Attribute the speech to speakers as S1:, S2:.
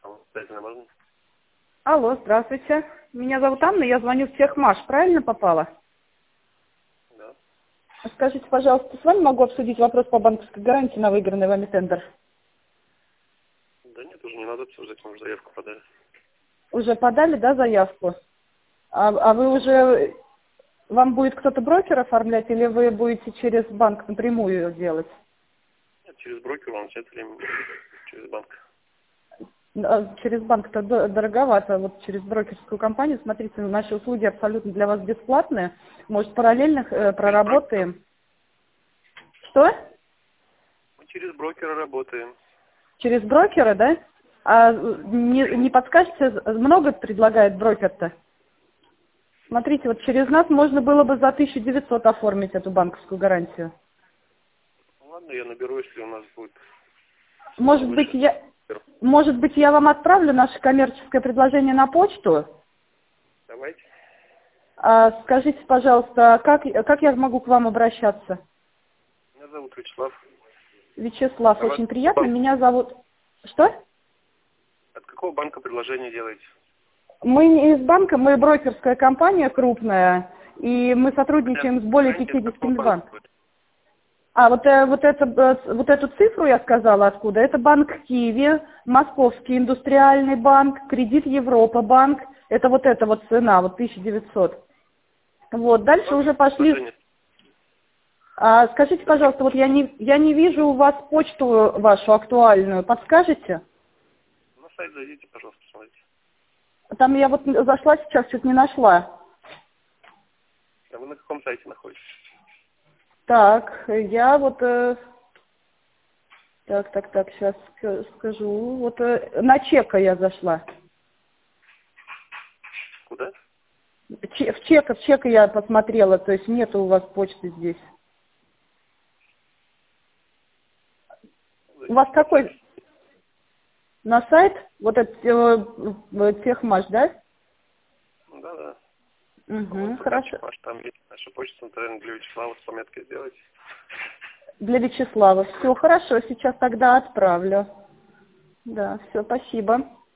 S1: Самостоятельно можно?
S2: Алло, здравствуйте. Меня зовут Анна, я звоню в Техмаш. Правильно попала?
S1: Да.
S2: Скажите, пожалуйста, с вами могу обсудить вопрос по банковской гарантии на выигранный вами тендер?
S1: Да нет, уже не надо обсуждать, мы уже заявку подали.
S2: Уже подали, да, заявку? А вы уже... Вам будет кто-то брокер оформлять или вы будете через банк напрямую ее делать?
S1: Нет, через брокер вам нет времени, через банк.
S2: Через банк-то дороговато, вот через брокерскую компанию. Смотрите, наши услуги абсолютно для вас бесплатные. Может, параллельно проработаем. Что?
S1: Мы через брокера работаем.
S2: Через брокера, да? А не подскажете, много предлагает брокер-то? Смотрите, вот через нас можно было бы за 1900 оформить эту банковскую гарантию.
S1: Ну ладно, я наберу, если у нас будет
S2: Может быть, я вам отправлю наше коммерческое предложение на почту?
S1: Давайте.
S2: Скажите, пожалуйста, как я могу к вам обращаться?
S1: Меня зовут Вячеслав.
S2: Вячеслав,
S1: А
S2: очень приятно. Меня зовут... Что?
S1: От какого банка предложение делаете?
S2: Мы не из банка, мы брокерская компания крупная, и мы сотрудничаем с более
S1: Знаете, от
S2: 50
S1: какого
S2: банками.
S1: банка?
S2: Вот эту цифру я сказала откуда. Это банк Киви, Московский индустриальный банк, Кредит Европа банк. Это вот эта вот цена, вот 1900. Вот, дальше уже пошли... скажите, пожалуйста, вот я не вижу у вас почту вашу актуальную. Подскажете?
S1: На сайт зайдите, пожалуйста, посмотрите.
S2: Там я вот зашла сейчас, чуть не нашла.
S1: А вы на каком сайте находитесь?
S2: Так, я вот... Так, сейчас скажу. Вот на Чека я зашла.
S1: Куда?
S2: В Чека я посмотрела, то есть нету у вас почты здесь. У вас какой? На сайт? Вот это Техмаш, да?
S1: Да.
S2: Угу, хорошо.
S1: Там есть наша почта, наверное, для Вячеслава с пометкой сделайте.
S2: Для Вячеслава. Все хорошо, сейчас тогда отправлю. Да, все, спасибо.